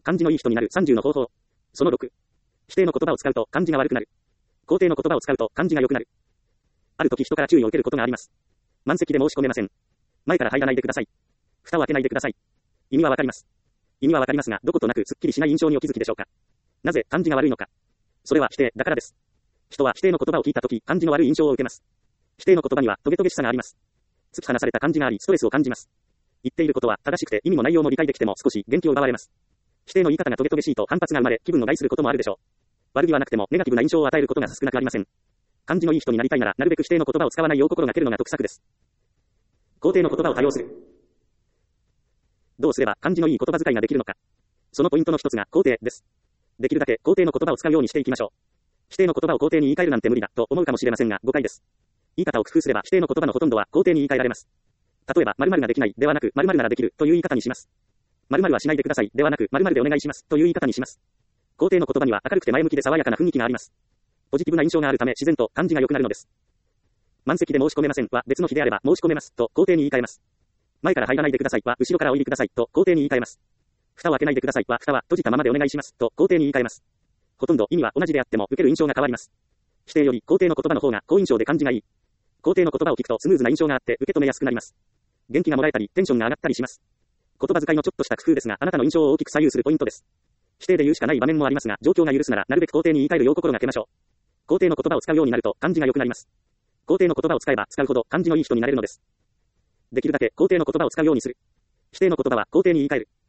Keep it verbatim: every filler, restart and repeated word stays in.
感じのいい人になるさんじゅうの方法。そのろく。否定の言葉を使うと感じが悪くなる。肯定の言葉を使うと感じが良くなる。ある時人から注意を受けることがあります。満席で申し込めません。前から入らないでください。蓋を開けないでください。意味はわかります。意味はわかりますが、どことなくすっきりしない印象にお気づきでしょうか。なぜ感じが悪いのか。それは否定だからです。人は否定の言葉を聞いたとき、感じの悪い印象を受けます。否定の言葉にはトゲトゲしさがあります。突き放された感じがあり、ストレスを感じます。言っていることは正しくて意味も内容も理解できても少し元気を奪われます。否定の言い方がトゲトゲしいと反発が生まれ、気分を害することもあるでしょう。悪気はなくてもネガティブな印象を与えることが少なくありません。感じのいい人になりたいなら、なるべく否定の言葉を使わないよう心がけるのが得策です。肯定の言葉を多用する。どうすれば感じのいい言葉遣いができるのか。そのポイントの一つが肯定です。できるだけ肯定の言葉を使うようにしていきましょう。否定の言葉を肯定に言い換えるなんて無理だと思うかもしれませんが誤解です。言い方を工夫すれば否定の言葉のほとんどは肯定に言い換えられます。例えば、〇〇ができないではなく、〇〇ならできるという言い方にします。〇〇はしないでくださいではなく、〇〇でお願いしますという言い方にします。肯定の言葉には明るくて前向きで爽やかな雰囲気があります。ポジティブな印象があるため自然と感じが良くなるのです。満席で申し込めませんは別の日であれば申し込めますと肯定に言い換えます。前から入らないでくださいは後ろからお入りくださいと肯定に言い換えます。蓋を開けないでくださいは蓋は閉じたままでお願いしますと肯定に言い換えます。ほとんど意味は同じであっても受ける印象が変わります。否定より肯定の言葉の方が好印象で感じがいい。肯定の言葉を聞くとスムーズな印象があって受け止めやすくなります。元気がもらえたりテンションが上がったりします。言葉遣いのちょっとした工夫ですがあなたの印象を大きく左右するポイントです。否定で言うしかない場面もありますが状況が許すならなるべく肯定に言い換えるよう心がけましょう。肯定の言葉を使うようになると感じが良くなります。肯定の言葉を使えば使うほど感じのいい人になれるのです。できるだけ肯定の言葉を使うようにする。否定の言葉は肯定に言い換える。